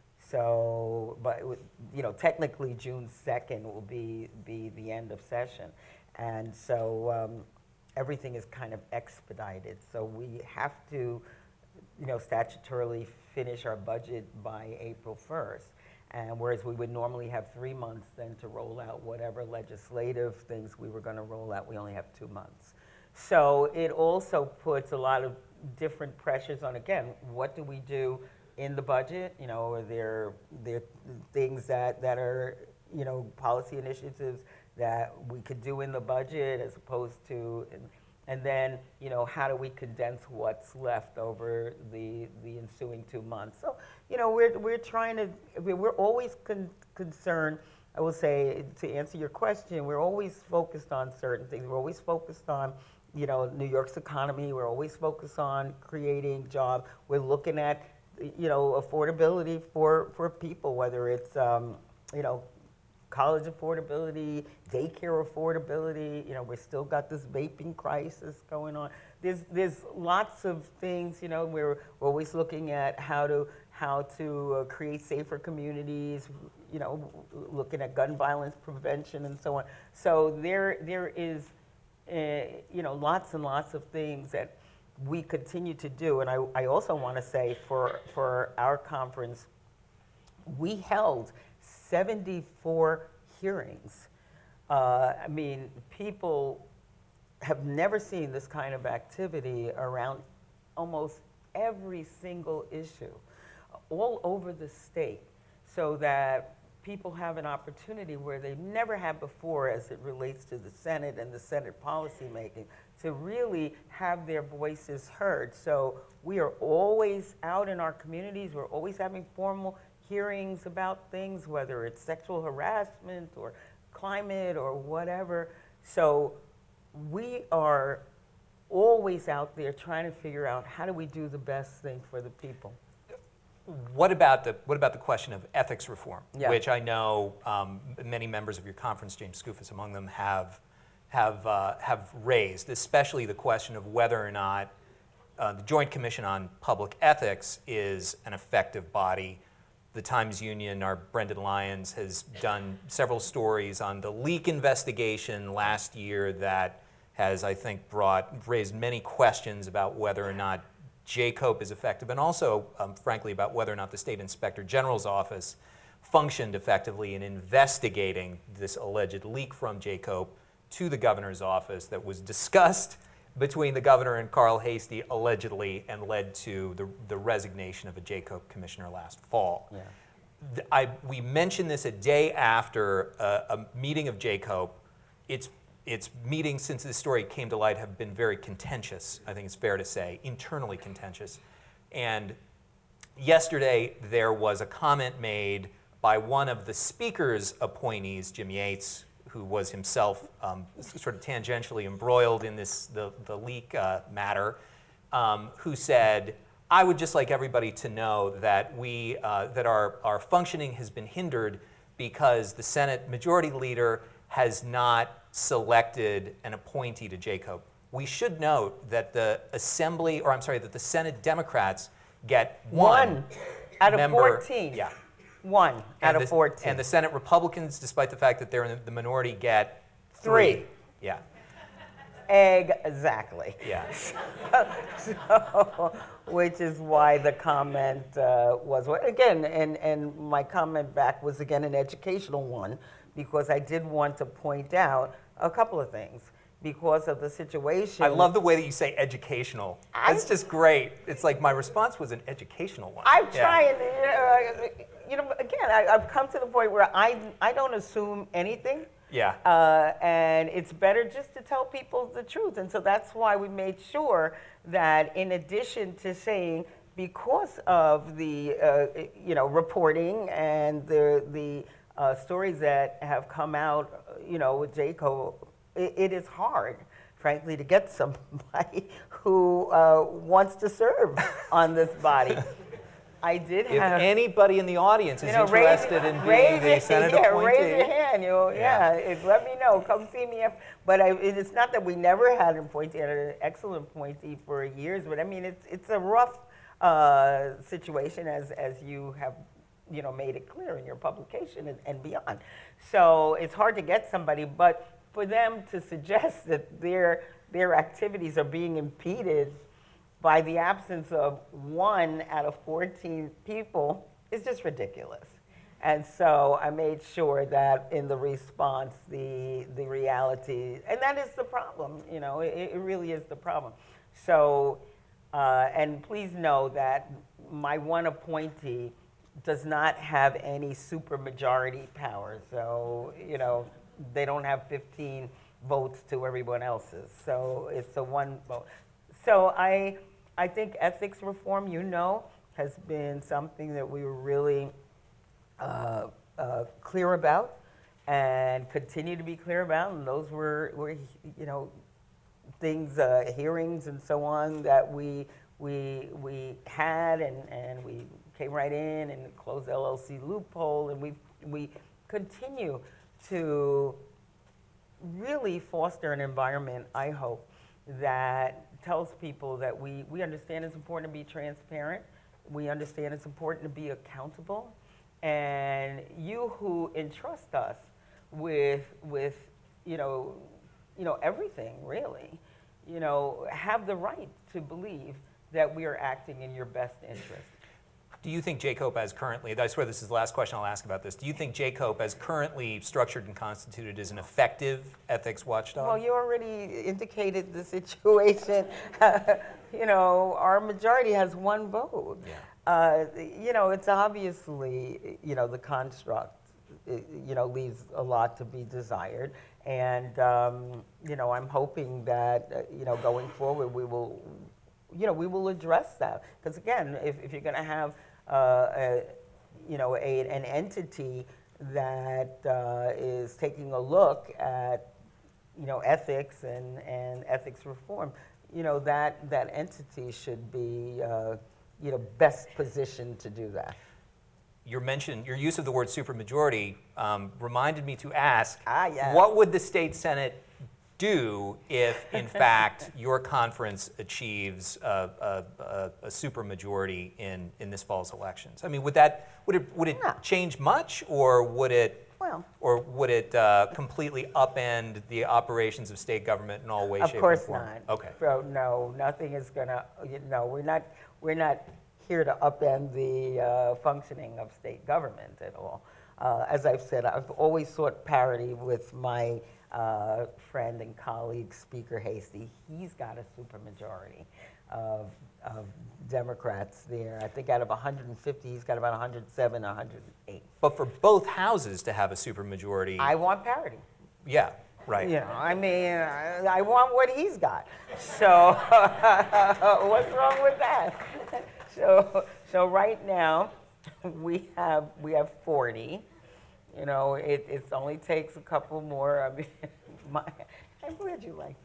So, but, it would, you know, technically June second will be, be the end of session. And so, um, everything is kind of expedited. So we have to, you know, statutorily finish our budget by April first. And whereas we would normally have three months then to roll out whatever legislative things we were going to roll out, we only have two months. So it also puts a lot of different pressures on, again, what do we do in the budget? You know, are there, there things that, that are, you know, policy initiatives that we could do in the budget as opposed to, and, and then, you know, how do we condense what's left over the, the ensuing two months? So, you know, we're, we're trying to, we're always con- concerned, I will say, to answer your question, we're always focused on certain things. We're always focused on, you know, New York's economy. We're always focused on creating jobs. We're looking at, you know, affordability for, for people, whether it's, um, you know, college affordability, daycare affordability. You know, we've still got this vaping crisis going on. There's there's lots of things. You know, we're, we're always looking at how to how to uh, create safer communities. You know, looking at gun violence prevention and so on. So there there is, uh, you know, lots and lots of things that we continue to do. And I I also want to say for for our conference, we held seventy-four hearings. Uh, I mean, people have never seen this kind of activity around almost every single issue, all over the state, so that people have an opportunity where they've never had before as it relates to the Senate and the Senate policymaking, to really have their voices heard. So we are always out in our communities, we're always having formal hearings about things, whether it's sexual harassment or climate or whatever. So we are always out there trying to figure out how do we do the best thing for the people.
What about the what about the question of ethics reform,
yeah.
which I know um, many members of your conference, James Skoufis among them, have have uh, have raised, especially the question of whether or not uh, the Joint Commission on Public Ethics is an effective body. The Times-Union, our Brendan Lyons, has done several stories on the leak investigation last year that has, I think, brought raised many questions about whether or not J COPE is effective, and also, um, frankly, about whether or not the State Inspector General's office functioned effectively in investigating this alleged leak from J COPE to the governor's office that was discussed between the governor and Carl Heastie, allegedly, and led to the, the resignation of a Jay Cope commissioner last fall.
Yeah.
I, we mentioned this a day after a, a meeting of Jay Cope. Its, its meetings since this story came to light have been very contentious, I think it's fair to say, internally contentious. And yesterday there was a comment made by one of the speaker's appointees, Jim Yates, who was himself um, sort of tangentially embroiled in this the, the leak uh, matter, um, who said, I would just like everybody to know that we uh, that our, our functioning has been hindered because the Senate Majority Leader has not selected an appointee to Jay Cope. We should note that the Assembly, or I'm sorry, that the Senate Democrats get one,
One out of
member,
fourteen.
Yeah.
One out
And
of
the-
fourteen.
And the Senate Republicans, despite the fact that they're in the minority, get
Three.
three. Yeah,
Exactly.
yeah.
So, which is why the comment uh, was, again, and, and my comment back was, again, an educational one, because I did want to point out a couple of things. Because of the situation.
I love the way that you say educational.
I-
That's just great. It's like my response was an educational one.
I'm
Yeah.
trying, uh, you know, again, I, I've come to the point where I, I don't assume anything.
Yeah.
Uh, and it's better just to tell people the truth. And so that's why we made sure that in addition to saying, because of the, uh, you know, reporting and the, the uh, stories that have come out, you know, with Jay Cope, it, it is hard, frankly, to get somebody who uh, wants to serve on this body. I did
If
have
anybody in the audience is
you know, raise-
interested in being
raise
the
your-
Senate
yeah,
appointee.
raise your hand. You know, yeah,
Yeah.
it- let me know. Come see me. If, but I, it is not that we never had an appointee, had an excellent appointee for years. But I mean, it's it's a rough uh, situation, as as you have, you know, made it clear in your publication and, and beyond. So it's hard to get somebody, but for them to suggest that their their activities are being impeded by the absence of one out of fourteen people is just ridiculous. And so I made sure that in the response, the the reality, and that is the problem, you know, it, it really is the problem. So, uh, and please know that my one appointee does not have any supermajority power. So, you know, they don't have fifteen votes to everyone else's. So it's a one vote. So I, I think ethics reform, you know, has been something that we were really uh, uh, clear about and continue to be clear about. And those were, were you know, things, uh, hearings and so on that we we we had, and, and we came right in and closed the L L C loophole, and we we continue to really foster an environment, I hope, that tells people that we, we understand it's important to be transparent, we understand it's important to be accountable, and you who entrust us with, with you know, you know, everything really, you know, have the right to believe that we are acting in your best interest.
Do you think Jay Cope, as currently, I swear this is the last question I'll ask about this, do you think Jay Cope, as currently structured and constituted, is an effective ethics watchdog?
Well, you already indicated the situation. You know, our majority has one vote.
Yeah.
Uh, you know, it's obviously, you know, the construct, you know, leaves a lot to be desired. And, um, you know, I'm hoping that, uh, you know, going forward, we will, you know, we will address that. Because again, if, if you're going to have, uh, a, you know, a, an entity that uh, is taking a look at, you know, ethics and, and ethics reform, you know, that, that entity should be, uh, you know, best positioned to do that.
Your mention, your use of the word supermajority um, reminded me to ask,
Ah, yeah.
what would the state Senate do if, in fact, your conference achieves a, a, a, a supermajority in, in this fall's elections? I mean, would that would it would it
No.
change much, or would it
Well,
or would it uh, completely upend the operations of state government in all ways,
of
shape,
course
or form?
not.
Okay.
So no, nothing is gonna. You know, we're not. We're not here to upend the uh, functioning of state government at all. Uh, as I've said, I've always sought parity with my uh, friend and colleague, Speaker Hasty, he's got a supermajority of, of Democrats there. I think out of one hundred fifty, he's got about one hundred seven, one hundred eight.
But for both houses to have a supermajority,
I want parity.
yeah, right.
You know, I mean, I, I want what he's got. So what's wrong with that? So, so right now, we have we have forty. You know, it it only takes a couple more. I mean, my, I'm glad you like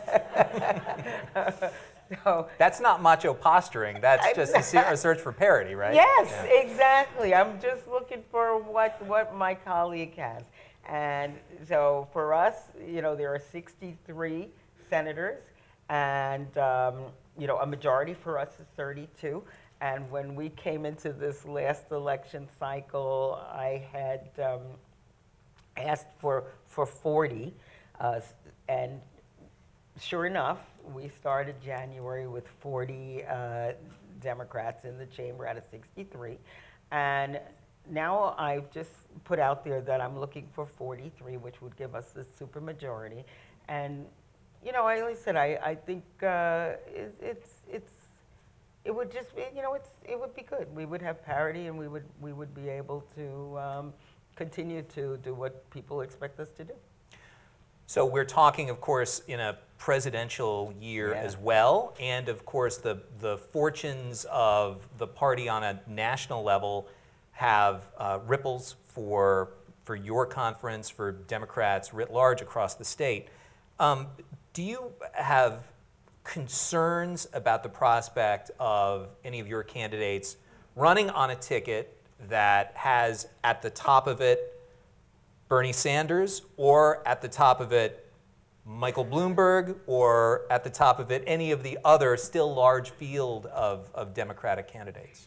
that. So,
That's not macho posturing. That's
I-
just a, se- a search for parity, right?
yes,
Yeah.
exactly. I'm just looking for what what my colleague has, and so for us, you know, there are sixty-three senators, and um, you know, a majority for us is thirty-two. And when we came into this last election cycle, I had um, asked for for forty, uh, and sure enough, we started January with forty uh, Democrats in the chamber out of sixty-three. And now I've just put out there that I'm looking for forty-three, which would give us the supermajority. And, you know, I always said, I, I think uh, it, it's, it's, it would just be, you know, it's, it would be good. We would have parity, and we would, we would be able to um, continue to do what people expect us to do.
So we're talking, of course, in a presidential year
Yeah.
as well, and of course the, the fortunes of the party on a national level have uh, ripples for, for your conference, for Democrats writ large across the state. Um, do you have concerns about the prospect of any of your candidates running on a ticket that has at the top of it Bernie Sanders, or at the top of it Michael Bloomberg, or at the top of it any of the other still large field of, of Democratic candidates?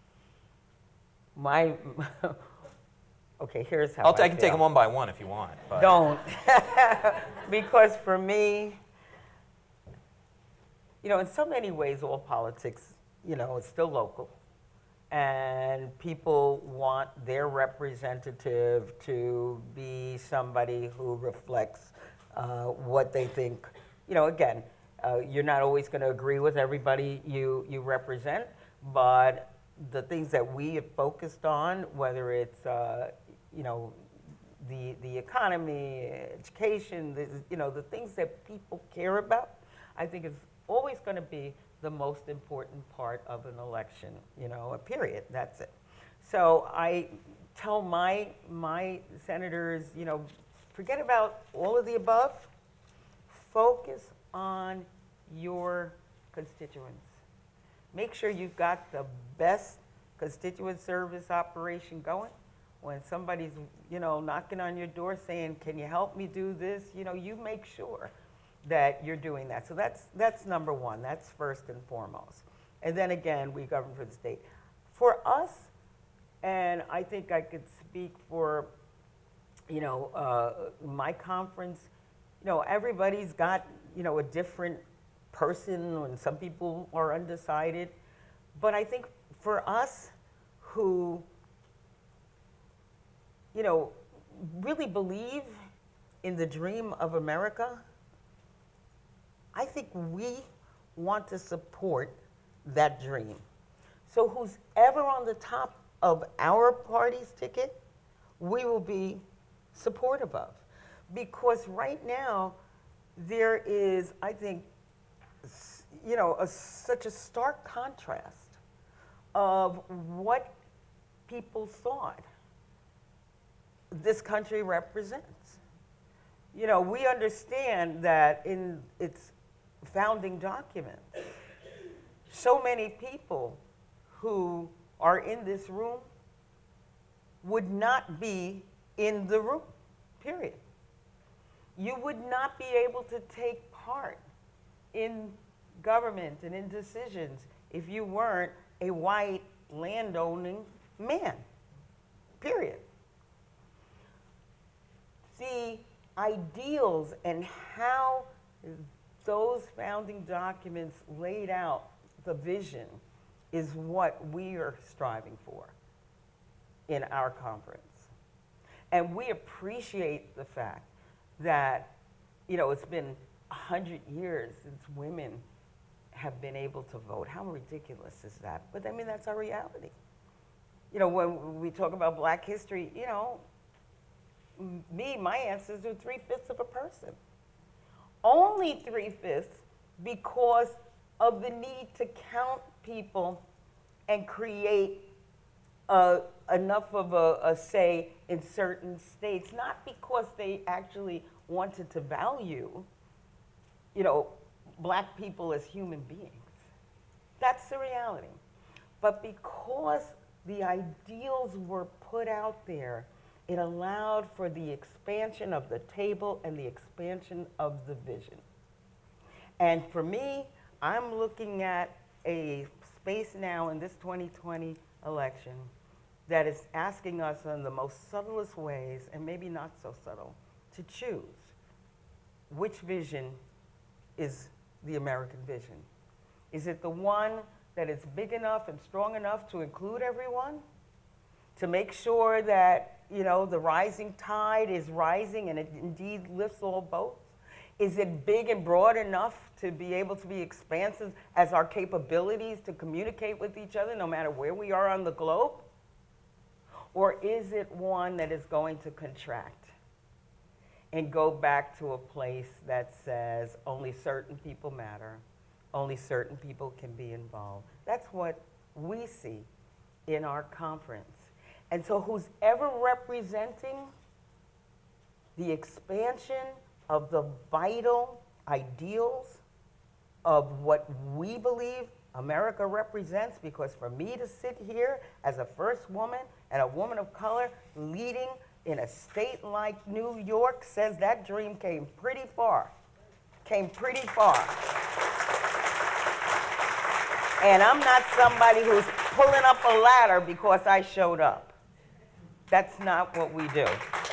My, okay, here's how
I'll,
I
I can take
feel.
them one by one if you want. But.
Don't. Because for me, you know, in so many ways, all politics, you know, is still local. And people want their representative to be somebody who reflects uh, what they think. You know, again, uh, you're not always going to agree with everybody you, you represent, but the things that we have focused on, whether it's, uh, you know, the, the economy, education, the, you know, the things that people care about, I think is always going to be the most important part of an election, you know, a period, that's it. So I tell my, my senators, you know, forget about all of the above, focus on your constituents. Make sure you've got the best constituent service operation going. When somebody's, you know, knocking on your door saying, can you help me do this? You know, you make sure that you're doing that. So that's, that's number one. That's first and foremost. And then again, we govern for the state. For us, and I think I could speak for, you know, uh, my conference, you know, everybody's got, you know, a different person, and some people are undecided. But I think for us who, you know, really believe in the dream of America, I think we want to support that dream. So who's ever on the top of our party's ticket, we will be supportive of. Because right now, there is, I think, you know, a, such a stark contrast of what people thought this country represents. You know, we understand that in its founding documents, so many people who are in this room would not be in the room, period. You would not be able to take part in government and in decisions if you weren't a white landowning man, period. The ideals and how those founding documents laid out the vision is what we are striving for in our conference. And we appreciate the fact that, you know, it's been a hundred years since women have been able to vote. How ridiculous is that? But I mean, that's our reality. You know, when we talk about Black history, you know, me, my ancestors are three-fifths of a person. Only three-fifths because of the need to count people and create uh, enough of a, a say in certain states, not because they actually wanted to value, you know, Black people as human beings. That's the reality. But because the ideals were put out there, it allowed for the expansion of the table and the expansion of the vision. And for me, I'm looking at a space now in this twenty twenty election that is asking us in the most subtlest ways, and maybe not so subtle, to choose which vision is the American vision. Is it the one that is big enough and strong enough to include everyone? To make sure that, you know, the rising tide is rising and it indeed lifts all boats? Is it big and broad enough to be able to be expansive as our capabilities to communicate with each other no matter where we are on the globe? Or is it one that is going to contract and go back to a place that says only certain people matter, only certain people can be involved? That's what we see in our conference. And so who's ever representing the expansion of the vital ideals of what we believe America represents, because for me to sit here as a first woman and a woman of color leading in a state like New York says that dream came pretty far, came pretty far. And I'm not somebody who's pulling up a ladder because I showed up. That's not what we do.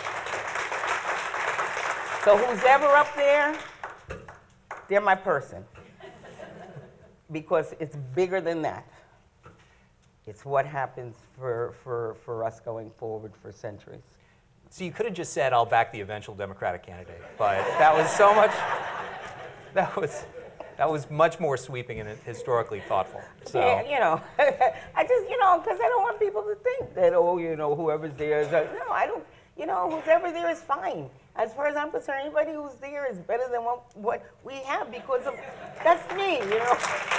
So who's ever up there, they're my person. Because it's bigger than that. It's what happens for, for, for us going forward for centuries.
So you could have just said, I'll back the eventual Democratic candidate, but that was so much, that was, that was much more sweeping and historically thoughtful. So.
Yeah, you know, I just, you know, because I don't want people to think that, oh, you know, whoever's there is, no, I don't, you know, who's ever there is fine. As far as I'm concerned, anybody who's there is better than what, what we have because of, that's me, you know.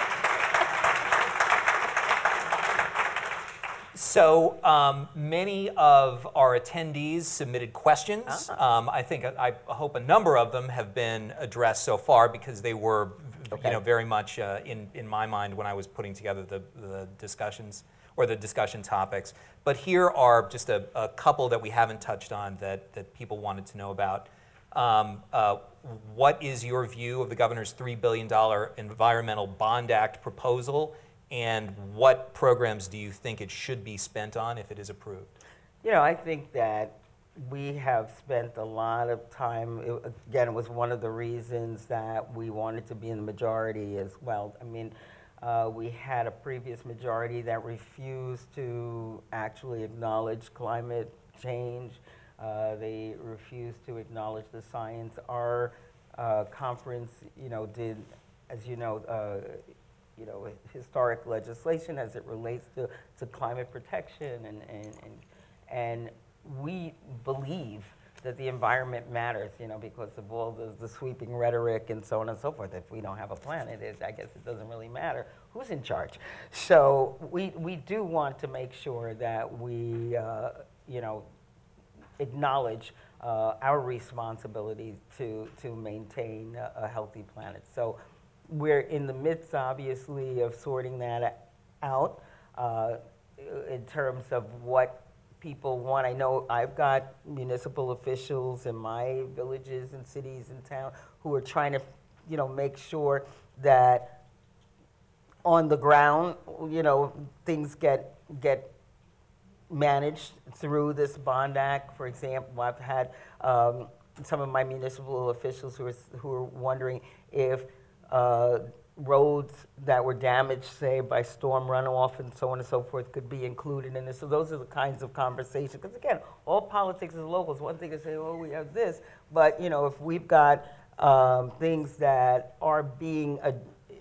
So um, many of our attendees submitted questions. Uh-huh. Um, I think, I, I hope a number of them have been addressed so far because they were, okay. you know, very much uh, in, in my mind when I was putting together the, the discussions or the discussion topics. But here are just a, a couple that we haven't touched on that, that people wanted to know about. Um, uh, what is your view of the governor's three billion dollars Environmental Bond Act proposal? And what programs do you think it should be spent on if it is approved?
You know, I think that we have spent a lot of time, it, again, it was one of the reasons that we wanted to be in the majority as well. I mean, uh, we had a previous majority that refused to actually acknowledge climate change. Uh, they refused to acknowledge the science. Our uh, conference, you know, did, as you know, uh, you know, historic legislation as it relates to, to climate protection, and, and, and, and we believe that the environment matters, you know, because of all the, the sweeping rhetoric and so on and so forth. If we don't have a planet, it, I guess it doesn't really matter who's in charge. So we, we do want to make sure that we, uh, you know, acknowledge uh, our responsibility to, to maintain a, a healthy planet. So we're in the midst, obviously, of sorting that out uh, in terms of what people want. I know I've got municipal officials in my villages and cities and towns who are trying to, you know, make sure that on the ground, you know, things get get managed through this Bond Act. For example, I've had um, some of my municipal officials who are who are wondering if Uh, roads that were damaged, say, by storm runoff and so on and so forth could be included in this. So those are the kinds of conversations. Because again, all politics is local. It's one thing to say, oh, we have this. But, you know, if we've got um, things that are being uh,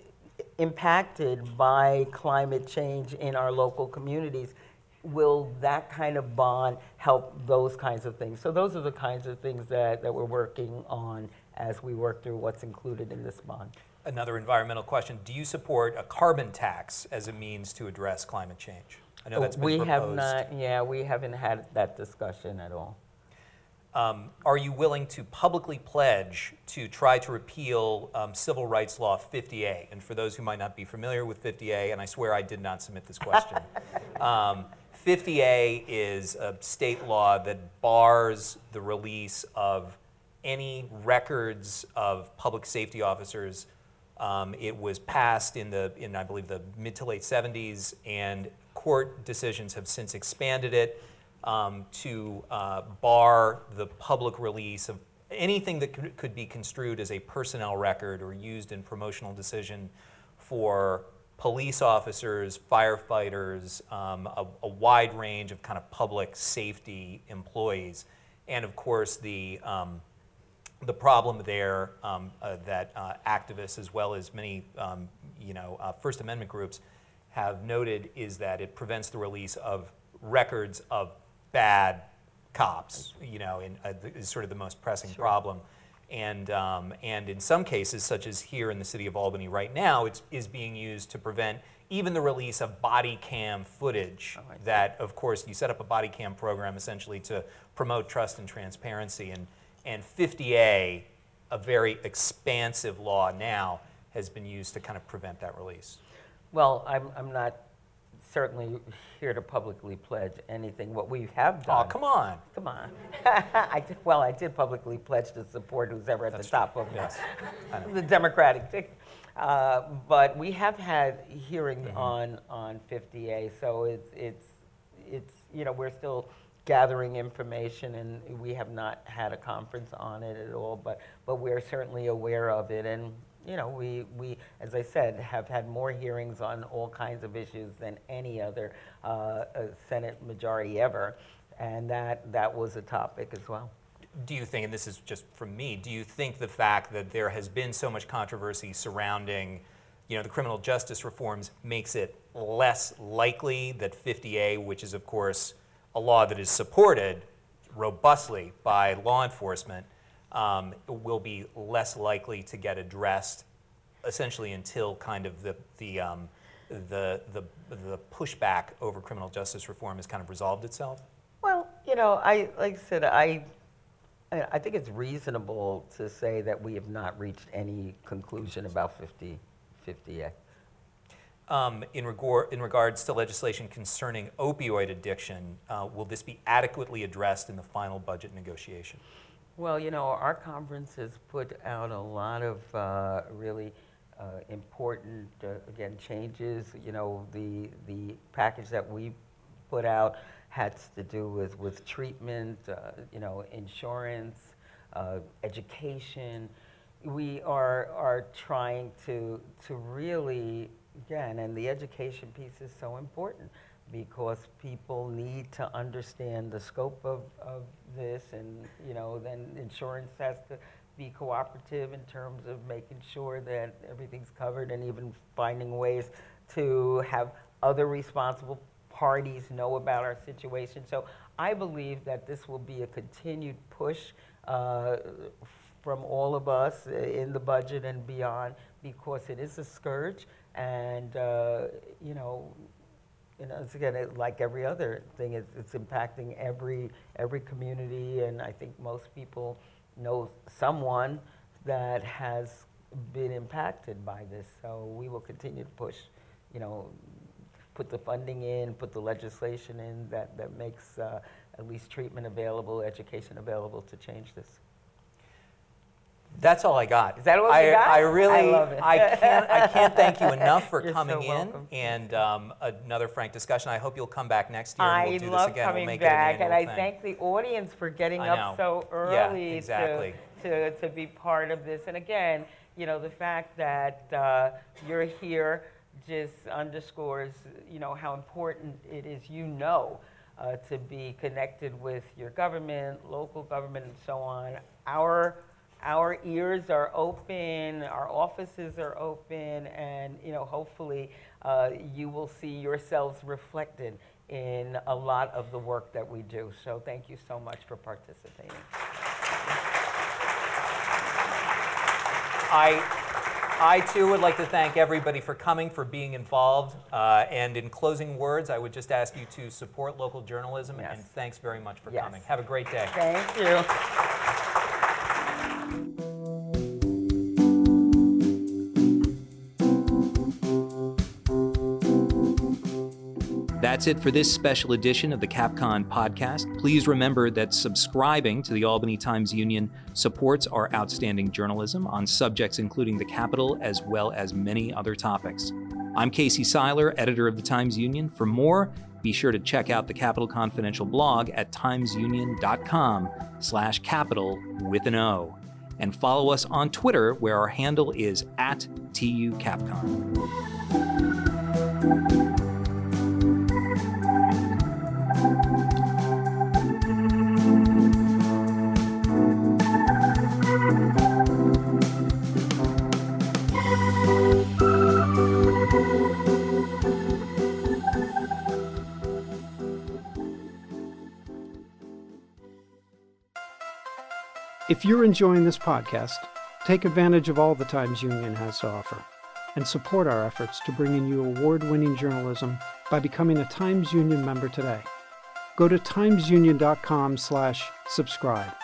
impacted by climate change in our local communities, will that kind of bond help those kinds of things? So those are the kinds of things that, that we're working on as we work through what's included in this bond.
Another environmental question, do you support a carbon tax as a means to address climate change? I know that's been
we
proposed.
have not, yeah, we haven't had that discussion at all.
Um, are you willing to publicly pledge to try to repeal um, Civil Rights Law fifty A? And for those who might not be familiar with fifty A, and I swear I did not submit this question, um, fifty A is a state law that bars the release of any records of public safety officers. Um, it was passed in the, in I believe the mid to late seventies, and court decisions have since expanded it um, to uh, bar the public release of anything that could, could be construed as a personnel record or used in promotional decision for police officers, firefighters, um, a, a wide range of kind of public safety employees, and of course the um, The problem there um, uh, that uh, activists, as well as many, um, you know, uh, First Amendment groups, have noted is that it prevents the release of records of bad cops. You know, in, uh, is sort of the most pressing
Sure.
problem, and um, and in some cases, such as here in the city of Albany right now, it is being used to prevent even the release of body cam footage.
Oh, I see.
That, of course, you set up a body cam program essentially to promote trust and transparency, and. And fifty A, a very expansive law now, has been used to kind of prevent that release.
Well, I'm, I'm not certainly here to publicly pledge anything. What we have done.
Oh, come on.
Come on. I did, well, I did publicly pledge to support who's ever at
That's
the top
true.
of
Yes. I know.
the Democratic ticket. Uh, but we have had hearings
Mm-hmm.
on, on fifty A, so it's, it's, it's, you know, we're still gathering information, and we have not had a conference on it at all, but, but we're certainly aware of it. And, you know, we, we, as I said, have had more hearings on all kinds of issues than any other uh, uh, Senate majority ever, and that, that was a topic as well.
Do you think, and this is just from me, do you think the fact that there has been so much controversy surrounding, you know, the criminal justice reforms makes it less likely that fifty A, which is, of course, a law that is supported robustly by law enforcement, um, will be less likely to get addressed, essentially until kind of the the um, the, the the pushback over criminal justice reform has kind of resolved itself?
Well, you know, I like I said, I I think it's reasonable to say that we have not reached any conclusion about fifty A.
Um, in, regard, in regards to legislation concerning opioid addiction, uh, will this be adequately addressed in the final budget negotiation?
Well, you know, our conference has put out a lot of uh, really uh, important, uh, again, changes. You know, the the package that we put out has to do with, with treatment, uh, you know, insurance, uh, education. We are are trying to to really, again, and the education piece is so important because people need to understand the scope of, of this, and, you know, then insurance has to be cooperative in terms of making sure that everything's covered, and even finding ways to have other responsible parties know about our situation. So I believe that this will be a continued push uh, from all of us in the budget and beyond, because it is a scourge, and uh, you know, you know, it's again, it, like every other thing, it's, it's impacting every every community, and I think most people know someone that has been impacted by this. So we will continue to push, you know, put the funding in, put the legislation in that, that makes uh, at least treatment available, education available to change this.
That's all I got.
Is that all
I,
you got?
I really,
I love it.
I can't, I can't thank you enough for
You're
coming
so
in,
welcome.
and um, another frank discussion. I hope you'll come back next year, and
I
we'll do
love
this again.
coming
We'll make
back,
it an
and I
annual thing.
thank the audience for getting
I
up
know.
so
Yeah,
early
exactly.
to, to, to be part of this. And again, you know, the fact that uh, you're here just underscores, you know, how important it is, you know, uh, to be connected with your government, local government, and so on. Our Our ears are open, our offices are open, and you know, hopefully uh, you will see yourselves reflected in a lot of the work that we do. So thank you so much for participating.
I, I too would like to thank everybody for coming, for being involved. Uh, and in closing words, I would just ask you to support local journalism,
Yes.
and thanks very much for
Yes.
coming. Have a great day.
Thank you.
That's it for this special edition of the CapCon podcast. Please remember that subscribing to the Albany Times-Union supports our outstanding journalism on subjects including the Capitol as well as many other topics. I'm Casey Seiler, editor of the Times-Union. For more, be sure to check out the Capitol Confidential blog at timesunion.com slash Capitol with an O. And follow us on Twitter, where our handle is at T U CapCon.
If you're enjoying this podcast, take advantage of all the Times-Union has to offer and support our efforts to bring in you award-winning journalism by becoming a Times-Union member today. Go to timesunion.com slash subscribe